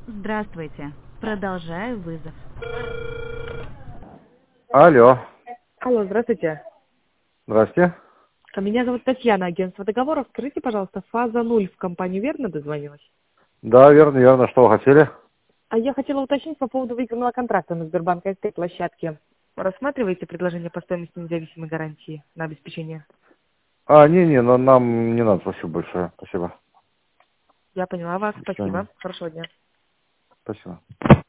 Здравствуйте. Продолжаю вызов. Алло, Алло, здравствуйте. здрасте. Меня зовут Татьяна, агентство договоров. Скажите, пожалуйста, фаза 0 в компанию верно дозвонилась? Да, верно, верно. Что вы хотели? А я хотела уточнить по поводу выигранного контракта на Сбербанк СТ площадке. Рассматриваете предложение по стоимости независимой гарантии на обеспечение? Не, нам не надо, спасибо большое. Спасибо. Я поняла вас. До свидания. Спасибо. Хорошего дня. Спасибо.